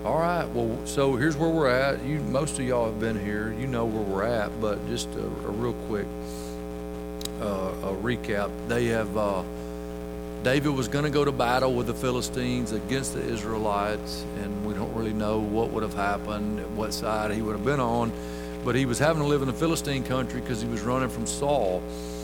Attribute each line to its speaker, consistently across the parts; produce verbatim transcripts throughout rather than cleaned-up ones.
Speaker 1: All right. Well, so here's where we're at. You, most of y'all have been here. You know where we're at. But just a, a real quick uh, a recap. They have uh, David was going to go to battle with the Philistines against the Israelites, and we don't really know what would have happened, what side he would have been on. But he was having to live in the Philistine country because he was running from Saul.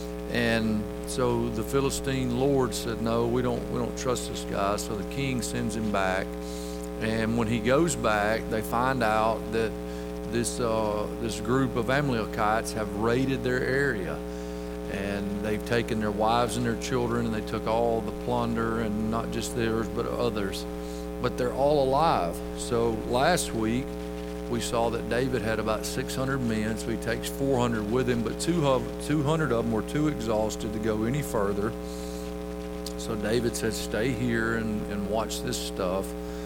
Speaker 1: And so the Philistine lord said, "No, we don't. We don't trust this guy." So the king sends him back. And when he goes back, they find out that this uh, this group of Amalekites have raided their area, and they've taken their wives and their children, and they took all the plunder, and not just theirs but others. But they're all alive. So last week we saw that David had about six hundred men, so he takes four hundred with him, but two hundred of them were too exhausted to go any further. So David said, "Stay here and, and watch this stuff."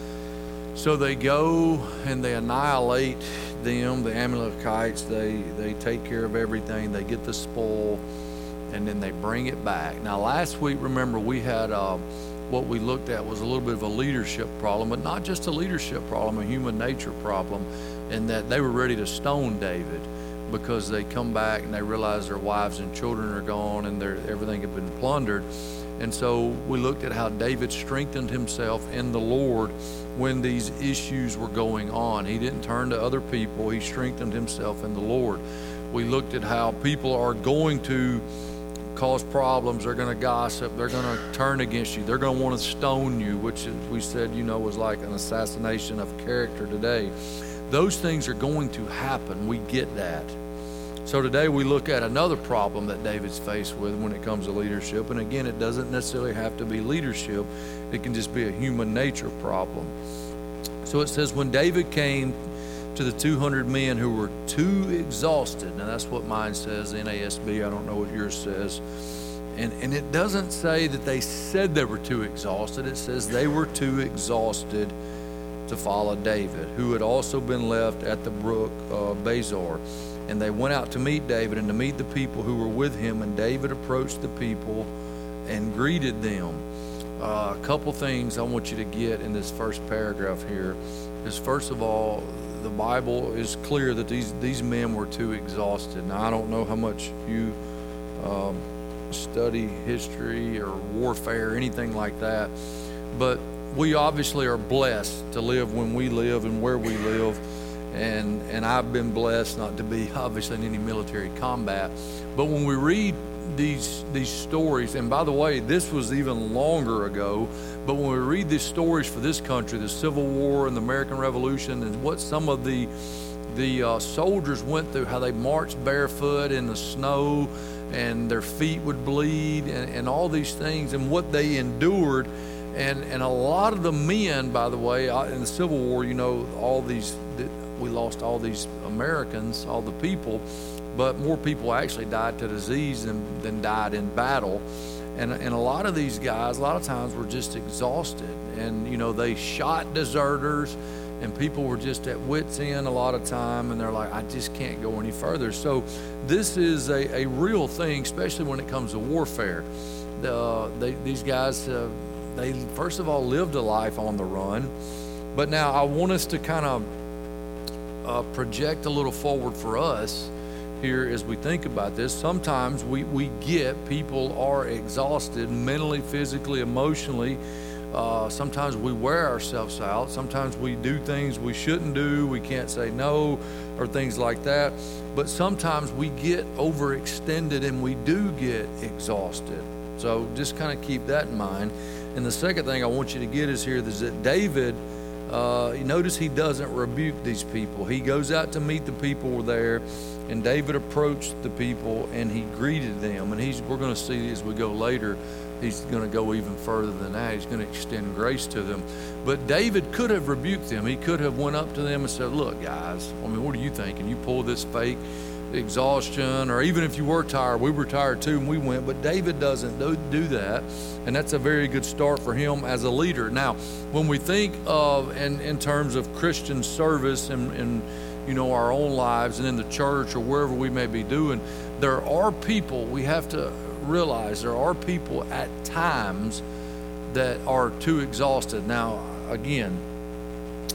Speaker 1: So they go and they annihilate them, the Amalekites. They they take care of everything. They get the spoil, and then they bring it back. Now, last week, remember, we had uh, what we looked at was a little bit of a leadership problem, but not just a leadership problem, a human nature problem, in that they were ready to stone David because they come back and they realize their wives and children are gone and their everything had been plundered. And so we looked at how David strengthened himself in the Lord when these issues were going on. He didn't turn to other people. He strengthened himself in the Lord. We looked at how people are going to cause problems. They're going to gossip. They're going to turn against you. They're going to want to stone you, which we said, you know, was like an assassination of character today. Those things are going to happen. We get that. So today we look at another problem that David's faced with when it comes to leadership. And again, it doesn't necessarily have to be leadership. It can just be a human nature problem. So it says, when David came to the two hundred men who were too exhausted. Now that's what mine says, N A S B. I don't know what yours says. And, and it doesn't say that they said they were too exhausted. It says they were too exhausted to follow David, who had also been left at the brook uh, Bezor. And they went out to meet David and to meet the people who were with him. And David approached the people and greeted them. Uh, a couple things I want you to get in this first paragraph here is, first of all, the Bible is clear that these, these men were too exhausted. Now, I don't know how much you um, study history or warfare or anything like that, but we obviously are blessed to live when we live and where we live. And and I've been blessed not to be obviously in any military combat. But when we read these these stories, and by the way, this was even longer ago, but when we read these stories for this country, the Civil War and the American Revolution, and what some of the the uh, soldiers went through, how they marched barefoot in the snow and their feet would bleed and, and all these things, and what they endured. And and a lot of the men, by the way, in the Civil War, you know, all these, we lost all these Americans, all the people, but more people actually died to disease than, than died in battle. And and a lot of these guys, a lot of times, were just exhausted. And, you know, they shot deserters, and people were just at wit's end a lot of time, and they're like, I just can't go any further. So this is a, a real thing, especially when it comes to warfare. The, they, these guys, uh, they first of all lived a life on the run. But now I want us to kind of uh, project a little forward for us here as we think about this. Sometimes we, we get people are exhausted mentally, physically, emotionally. Uh, sometimes we wear ourselves out. Sometimes we do things we shouldn't do. We can't say no or things like that. But sometimes we get overextended and we do get exhausted. So just kind of keep that in mind. And the second thing I want you to get is here is that David, uh, you notice he doesn't rebuke these people. He goes out to meet the people there, and David approached the people and he greeted them. And he's we're going to see as we go later, he's going to go even further than that. He's going to extend grace to them. But David could have rebuked them. He could have went up to them and said, look, guys, I mean, what are you thinking? You pull this fake exhaustion, or even if you were tired, we were tired too and we went. But David doesn't do, do that, and that's a very good start for him as a leader. Now, when we think of in, in terms of Christian service and, and you know, our own lives and in the church or wherever we may be doing, there are people, we have to realize there are people at times that are too exhausted. Now, again,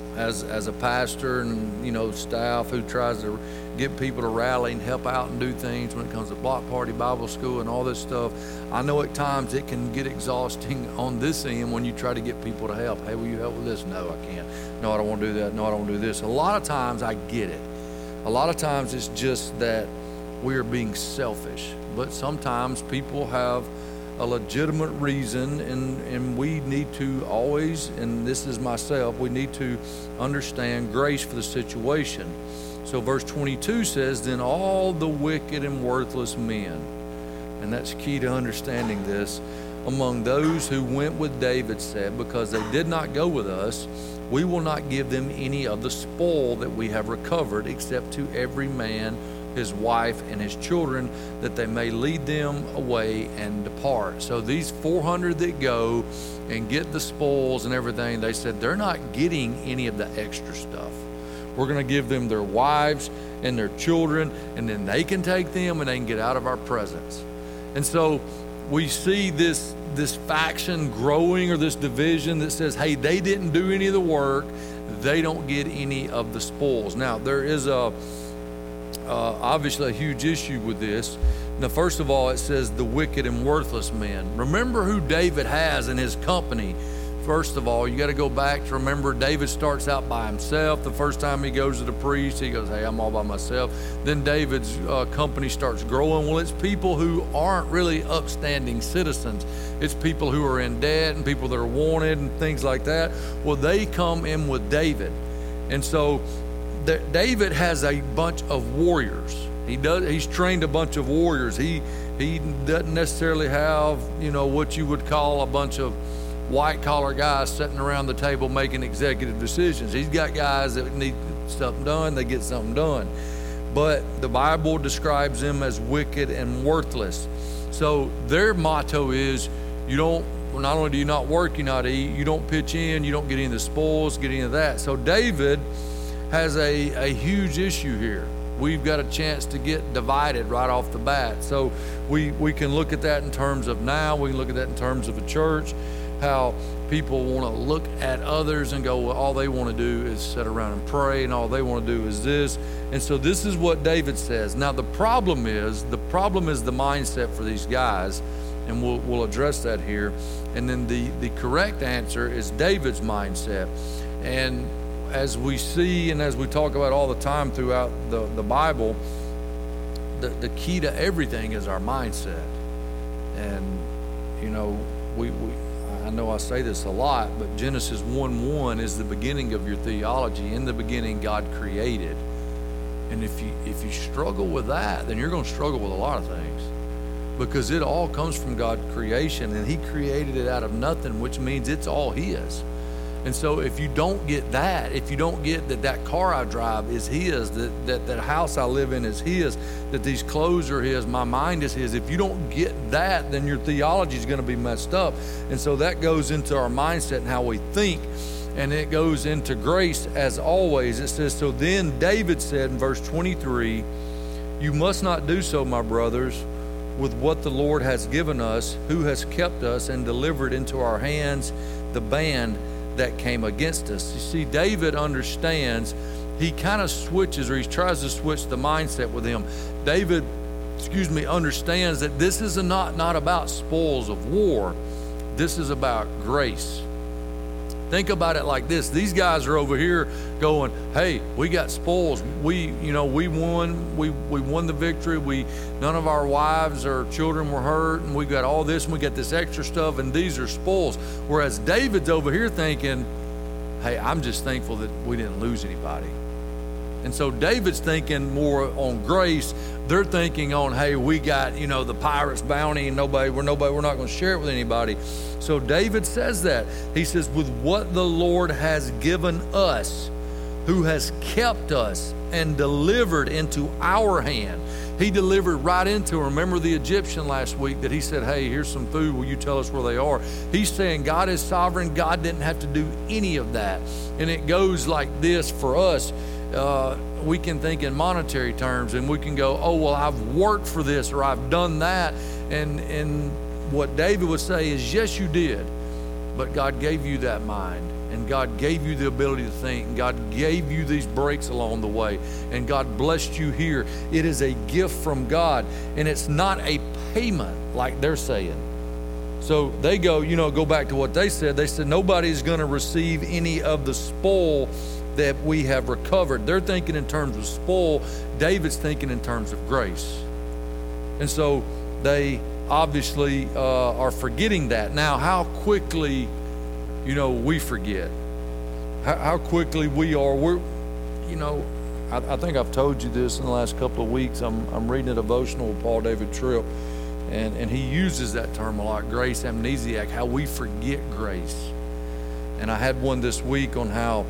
Speaker 1: as as a pastor and, you know, staff who tries to get people to rally and help out and do things when it comes to block party, Bible school, and all this stuff, I know at times it can get exhausting on this end when you try to get people to help. Hey, will you help with this? No, I can't. No, I don't want to do that. No, I don't want to do this. A lot of times I get it. A lot of times it's just that we are being selfish. But sometimes people have a legitimate reason, and, and we need to always, and this is myself, we need to understand grace for the situation. So verse twenty-two says, then all the wicked and worthless men, and that's key to understanding this, among those who went with David said, because they did not go with us, we will not give them any of the spoil that we have recovered, except to every man his wife and his children, that they may lead them away and depart. So these four hundred that go and get the spoils and everything, they said they're not getting any of the extra stuff. We're going to give them their wives and their children, and then they can take them and they can get out of our presence. And so we see this this faction growing, or this division that says, hey, they didn't do any of the work, they don't get any of the spoils. Now, there is a uh, obviously a huge issue with this. Now, first of all, it says the wicked and worthless men. Remember who David has in his company. First of all, you got to go back to remember David starts out by himself. The first time he goes to the priest, he goes, hey, I'm all by myself. Then David's uh, company starts growing. Well, it's people who aren't really upstanding citizens. It's people who are in debt and people that are wanted and things like that. Well, they come in with David. And so th- David has a bunch of warriors. He does. He's trained a bunch of warriors. He he doesn't necessarily have, you know, what you would call a bunch of white-collar guys sitting around the table making executive decisions. He's got guys that need something done, they get something done. But the Bible describes them as wicked and worthless. So their motto is, you don't, well, not only do you not work, you not eat, you don't pitch in, you don't get any of the spoils, get any of that. So David has a, a huge issue here. We've got a chance to get divided right off the bat. So we, we can look at that in terms of now, we can look at that in terms of a church, how people want to look at others and go, well, all they want to do is sit around and pray, and all they want to do is this. And so this is what David says. Now, the problem is, the problem is the mindset for these guys, and we'll, we'll address that here. And then the, the correct answer is David's mindset. And as we see and as we talk about all the time throughout the, the Bible, the, the key to everything is our mindset. And, you know, we... we I know I say this a lot, but Genesis one one is the beginning of your theology. In the beginning, God created. And if you if you struggle with that, then you're going to struggle with a lot of things, because it all comes from God's creation, and He created it out of nothing, which means it's all His. And so if you don't get that, if you don't get that that car I drive is His, that, that that house I live in is His, that these clothes are His, my mind is His, if you don't get that, then your theology is going to be messed up. And so that goes into our mindset and how we think, and it goes into grace as always. It says, so then David said in verse twenty-three, you must not do so, my brothers, with what the Lord has given us, who has kept us and delivered into our hands the band that came against us. You see, David understands, he kind of switches, or he tries to switch the mindset with him. David, excuse me, understands that this is a not, not about spoils of war. This is about grace. Think about it like this. These guys are over here going, hey, we got spoils. We, you know, we won. We we won the victory. We none of our wives or children were hurt, and we got all this, and we got this extra stuff, and these are spoils. Whereas David's over here thinking, hey, I'm just thankful that we didn't lose anybody. And so David's thinking more on grace. They're thinking on, hey, we got, you know, the pirate's bounty, and nobody, we're nobody, we're not going to share it with anybody. So David says that. He says, with what the Lord has given us, who has kept us and delivered into our hand. He delivered right into, remember the Egyptian last week that he said, hey, here's some food, will you tell us where they are? He's saying God is sovereign. God didn't have to do any of that. And it goes like this for us. Uh, we can think in monetary terms, and we can go, oh, well, I've worked for this, or I've done that. And, and what David would say is, yes, you did, but God gave you that mind. and God gave you the ability to think, and God gave you these breaks along the way, and God blessed you here. It is a gift from God, and it's not a payment like they're saying. So they go, you know, go back to what they said. They said nobody's going to receive any of the spoil that we have recovered. They're thinking in terms of spoil. David's thinking in terms of grace. And so they obviously uh, are forgetting that. Now, how quickly, you know, we forget. How, how quickly we are. We're, you know, I, I think I've told you this in the last couple of weeks. I'm, I'm reading a devotional with Paul David Tripp, and, and he uses that term a lot, grace amnesiac, how we forget grace. And I had one this week on how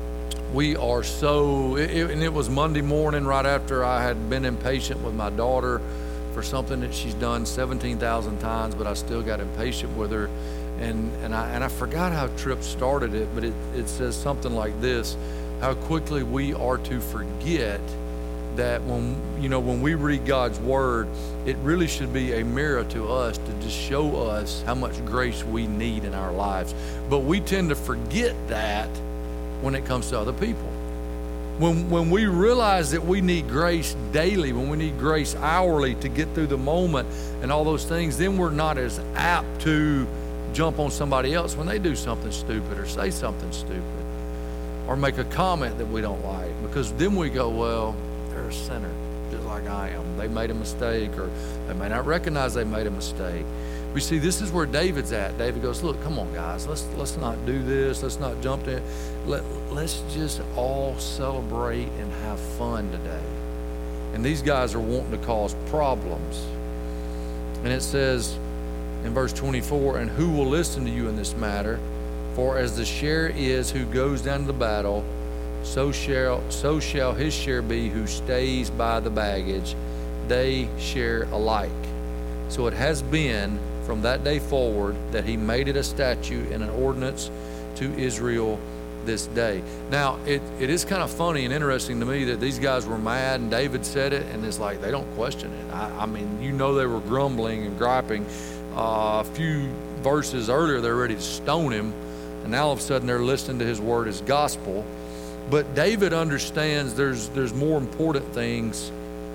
Speaker 1: we are so, it, and it was Monday morning right after I had been impatient with my daughter for something that she's done seventeen thousand times, but I still got impatient with her. And and I and I forgot how Tripp started it, but it, it says something like this: how quickly we are to forget that when, you know, when we read God's word, it really should be a mirror to us to just show us how much grace we need in our lives. But we tend to forget that when it comes to other people. When, when we realize that we need grace daily, when we need grace hourly to get through the moment and all those things, then we're not as apt to jump on somebody else when they do something stupid or say something stupid or make a comment that we don't like, because then we go, well, they're a sinner just like I am. They made a mistake, or they may not recognize they made a mistake. We see this is where David's at. David goes, look, come on, guys, let's let's not do this. Let's not jump in. Let, let's just all celebrate and have fun today. And these guys are wanting to cause problems. And it says in verse twenty-four, and who will listen to you in this matter? For as the share is who goes down to the battle, so shall so shall his share be who stays by the baggage. They share alike. So it has been from that day forward that he made it a statute and an ordinance to Israel this day. Now, it, it is kind of funny and interesting to me that these guys were mad and David said it, and it's like they don't question it. I, I mean, you know, they were grumbling and griping. Uh, a few verses earlier, they're ready to stone him, and now all of a sudden they're listening to his word as gospel. But David understands there's there's more important things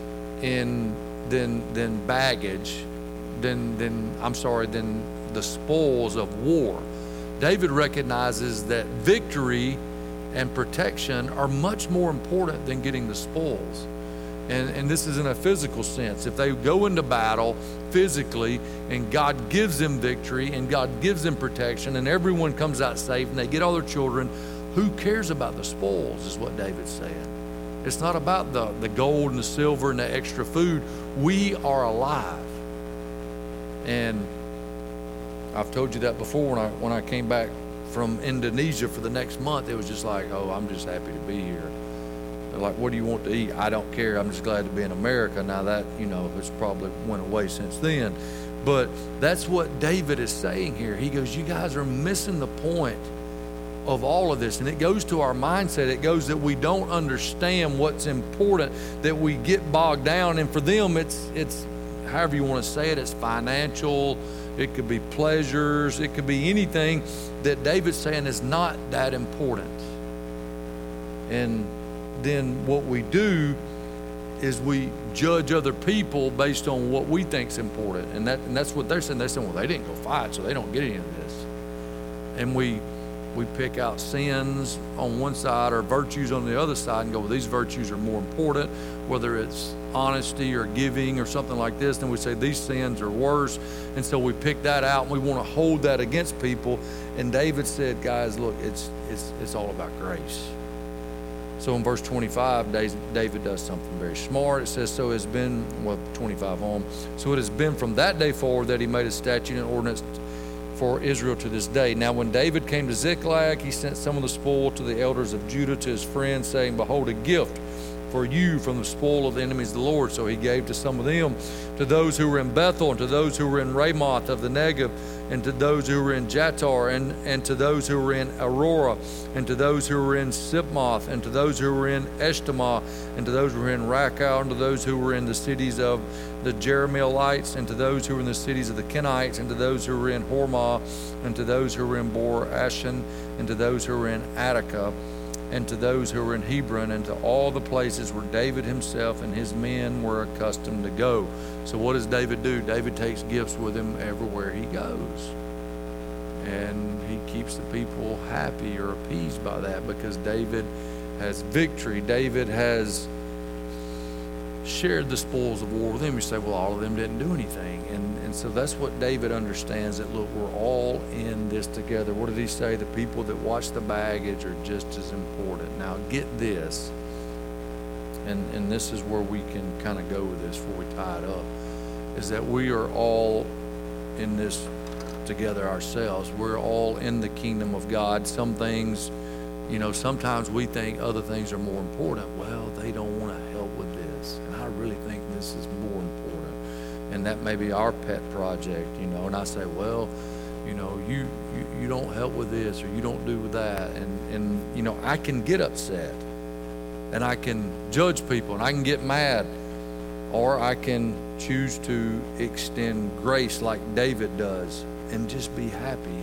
Speaker 1: in than than baggage. Than, than I'm sorry, than the spoils of war. David recognizes that victory and protection are much more important than getting the spoils. And, and this is in a physical sense. If they go into battle physically and God gives them victory and God gives them protection and everyone comes out safe and they get all their children, who cares about the spoils is what David's saying. It's not about the, the gold and the silver and the extra food. We are alive. And I've told you that before when I when I came back from Indonesia for the next month. It was just like, oh, I'm just happy to be here. They're like, what do you want to eat? I don't care. I'm just glad to be in America. Now that, you know, it's probably went away since then. But that's what David is saying here. He goes, you guys are missing the point of all of this. And it goes to our mindset. It goes that we don't understand what's important, that we get bogged down. And for them, it's it's however you want to say it, it's financial, it could be pleasures, it could be anything that David's saying is not that important. And then what we do is we judge other people based on what we think is important. And that and that's what they're saying. They're saying, well, they didn't go fight, so they don't get any of this. And we we pick out sins on one side or virtues on the other side and go, well, these virtues are more important, whether it's honesty or giving or something like this. Then we say these sins are worse. And so we pick that out and we want to hold that against people. And David said, guys, look, it's it's it's all about grace. So in verse twenty-five, David does something very smart. It says, so it's been, well, twenty-five on. So it has been from that day forward that he made a statute and ordinance for Israel to this day. Now when David came to Ziklag, he sent some of the spoil to the elders of Judah, to his friends, saying, behold, a gift for you from the spoil of the enemies of the Lord. So he gave to some of them, to those who were in Bethel, and to those who were in Ramoth of the Negev, and to those who were in Jatir, and, and to those who were in Aurora, and to those who were in Sipmoth, and to those who were in Eshtemoh, and to those who were in Rakkau, and to those who were in the cities of the Jerahmeelites, and to those who were in the cities of the Kenites, and to those who were in Hormah, and to those who were in Bor Ashan, and to those who were in Attica, and to those who were in Hebron, and to all the places where David himself and his men were accustomed to go. So what does David do? David takes gifts with him everywhere he goes. And he keeps the people happy or appeased by that, because David has victory. David has shared the spoils of war with them. You say, well, all of them didn't do anything. And, and so that's what David understands, that, look, we're all in this together. What did he say? The people that watch the baggage are just as important. Now, get this, and, and this is where we can kind of go with this before we tie it up, is that we are all in this together ourselves. We're all in the kingdom of God. Some things, you know, sometimes we think other things are more important. Well, they don't want to help with this. And I really think this is more important. And that may be our pet project, you know. And I say, well, you know, you, you, you don't help with this, or you don't do with that. And, and, you know, I can get upset, and I can judge people, and I can get mad, or I can choose to extend grace like David does and just be happy,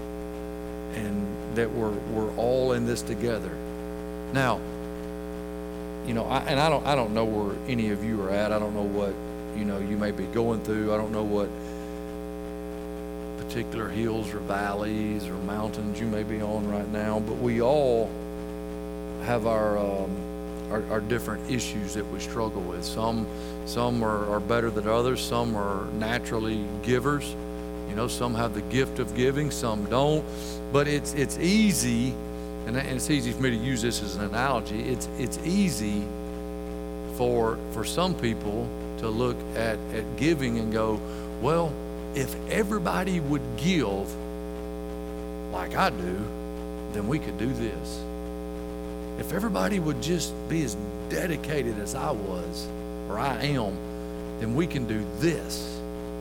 Speaker 1: and that we're we're all in this together. Now, you know, I, and I don't I don't know where any of you are at. I don't know what, you know, you may be going through. I don't know what particular hills or valleys or mountains you may be on right now, but we all have our um, our, our different issues that we struggle with. Some some are, are better than others. Some are naturally givers. You know, some have the gift of giving, some don't. But it's it's easy, and it's easy for me to use this as an analogy. It's it's easy for for some people to look at, at giving and go, well, if everybody would give like I do, then we could do this. If everybody would just be as dedicated as I was, or I am, then we can do this.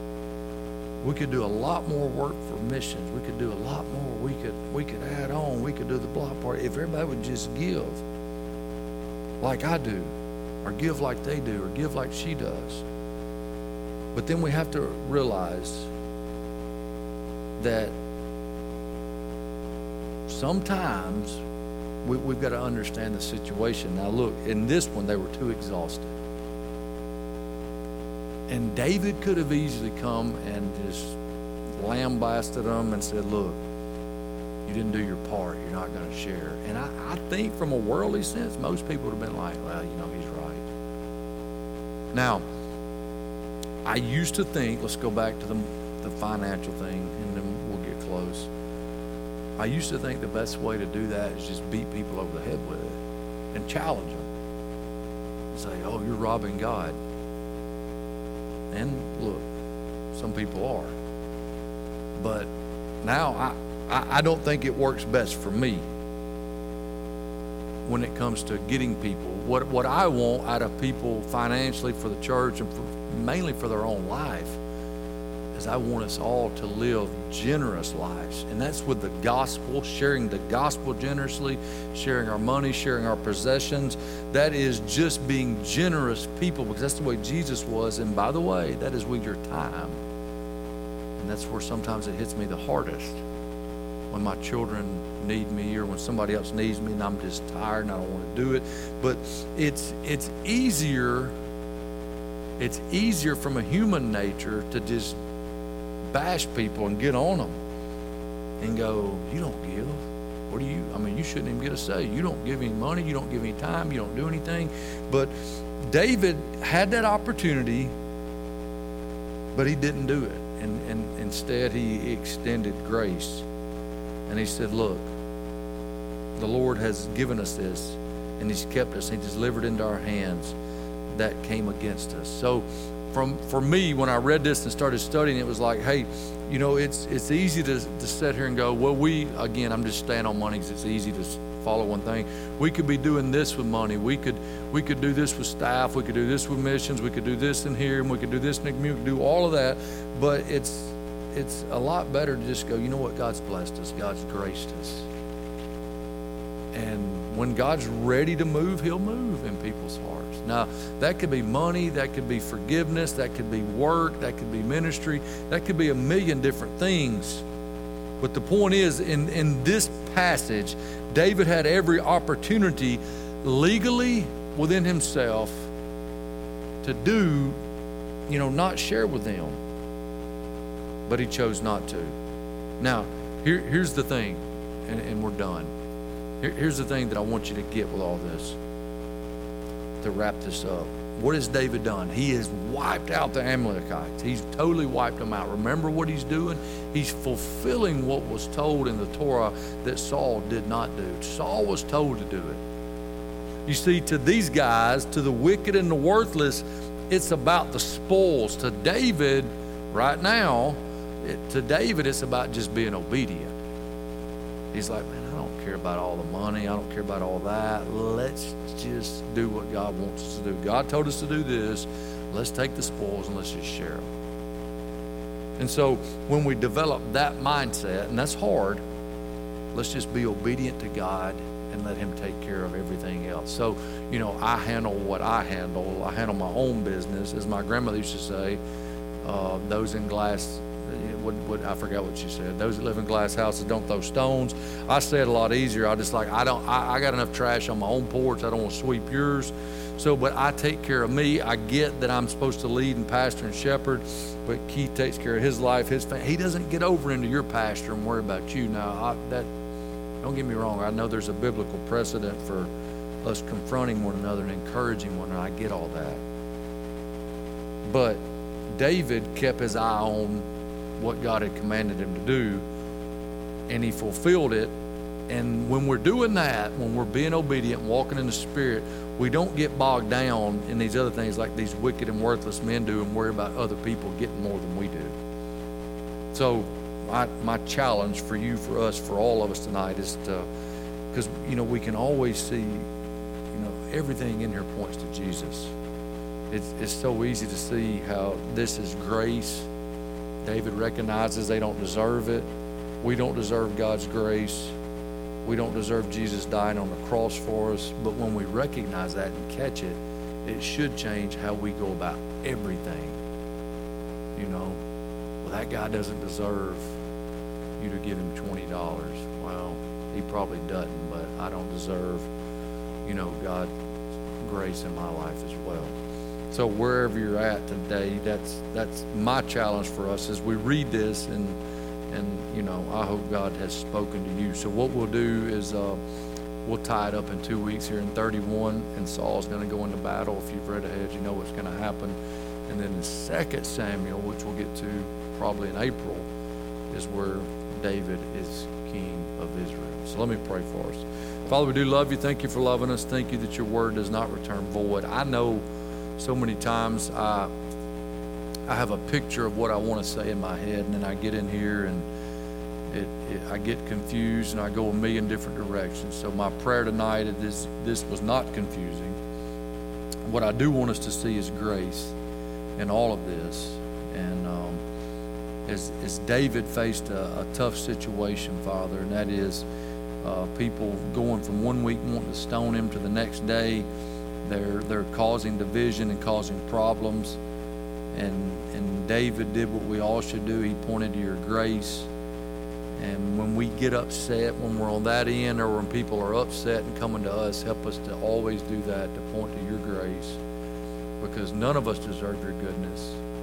Speaker 1: We could do a lot more work for missions. We could do a lot more. We could we could add on. We could do the block party. If everybody would just give like I do, or give like they do, or give like she does. But then we have to realize that sometimes we, we've got to understand the situation. Now look, in this one, they were too exhausted. And David could have easily come and just lambasted them and said, look, you didn't do your part. You're not going to share. And I, I think from a worldly sense, most people would have been like, well, you know, he's right. Now, I used to think, let's go back to the, the financial thing, and then we'll get close. I used to think the best way to do that is just beat people over the head with it and challenge them. Say, oh, you're robbing God. And look, some people are. But now I, I, I don't think it works best for me when it comes to getting people. What, what I want out of people financially for the church, and for, mainly for their own life, is I want us all to live generous lives. And that's with the gospel, sharing the gospel generously, sharing our money, sharing our possessions. That is just being generous people, because that's the way Jesus was. And by the way, that is with your time. And that's where sometimes it hits me the hardest, when my children need me, or when somebody else needs me and I'm just tired and I don't want to do it. But it's it's easier, it's easier from a human nature to just bash people and get on them and go, you don't give. What do you, I mean, you shouldn't even get a say. You don't give any money. You don't give any time. You don't do anything. But David had that opportunity, but he didn't do it. And, and instead he extended grace. And he said, look, the Lord has given us this, and he's kept us. He delivered into our hands that came against us. So From for me, when I read this and started studying, it was like, hey, you know, it's it's easy to, to sit here and go, well, we, again, I'm just staying on money because it's easy to follow one thing. We could be doing this with money. We could we could do this with staff. We could do this with missions. We could do this in here, and we could do this in the community. Do all of that, but it's it's a lot better to just go, you know what? God's blessed us. God's graced us. And when God's ready to move, he'll move in people's hearts. Now, that could be money, that could be forgiveness, that could be work, that could be ministry, that could be a million different things. But the point is, in, in this passage, David had every opportunity legally within himself to do, you know, not share with them. But he chose not to. Now, here, here's the thing, and, and we're done. Here, here's the thing that I want you to get with all this, to wrap this up. What has David done? He has wiped out the Amalekites. He's totally wiped them out. Remember what he's doing? He's fulfilling what was told in the Torah that Saul did not do. Saul was told to do it. You see, to these guys, to the wicked and the worthless, it's about the spoils. To David, right now, it, to David, it's about just being obedient. He's like, man, I don't care about all the money. I don't care about all that. Let's just do what God wants us to do. God told us to do this. Let's take the spoils and let's just share them. And so when we develop that mindset, and that's hard, let's just be obedient to God and let him take care of everything else. So, you know, I handle what I handle. I handle my own business. As my grandmother used to say, uh, those in glass, what, what, I forgot what she said. Those that live in glass houses don't throw stones. I say it a lot easier. I just like, I don't, I, I got enough trash on my own porch. I don't want to sweep yours. So, but I take care of me. I get that I'm supposed to lead and pastor and shepherd, but Keith takes care of his life, his family. He doesn't get over into your pasture and worry about you. Now, I, that, don't get me wrong. I know there's a biblical precedent for us confronting one another and encouraging one another. I get all that. But David kept his eye on what God had commanded him to do, and he fulfilled it. And when we're doing that, when we're being obedient, walking in the Spirit, we don't get bogged down in these other things like these wicked and worthless men do and worry about other people getting more than we do. So my, my challenge for you, for us, for all of us tonight is to, because, you know, we can always see, you know, everything in here points to Jesus. It's, it's so easy to see how this is grace. David recognizes they don't deserve it. We don't deserve God's grace. We don't deserve Jesus dying on the cross for us. But when we recognize that and catch it, it should change how we go about everything. You know, well, that guy doesn't deserve you to give him twenty dollars. Well, he probably doesn't, but I don't deserve, you know, God's grace in my life as well. So wherever you're at today, that's that's my challenge for us as we read this, and and you know, I hope God has spoken to you. So what we'll do is uh, we'll tie it up in two weeks here in thirty-one, and Saul's going to go into battle. If you've read ahead, you know what's going to happen. And then in Second Samuel, which we'll get to probably in April, is where David is king of Israel. So let me pray for us. Father, we do love you. Thank you for loving us. Thank you that your word does not return void. I know so many times I I have a picture of what I want to say in my head, and then I get in here and it, it, I get confused and I go a million different directions. So my prayer tonight is this, this was not confusing. What I do want us to see is grace in all of this. And um, as, as David faced a, a tough situation, Father, and that is uh, people going from one week wanting to stone him to the next day. They're they're causing division and causing problems, and and David did what we all should do. He pointed to your grace. And when we get upset, when we're on that end, or when people are upset and coming to us, help us to always do that, to point to your grace, because none of us deserve your goodness.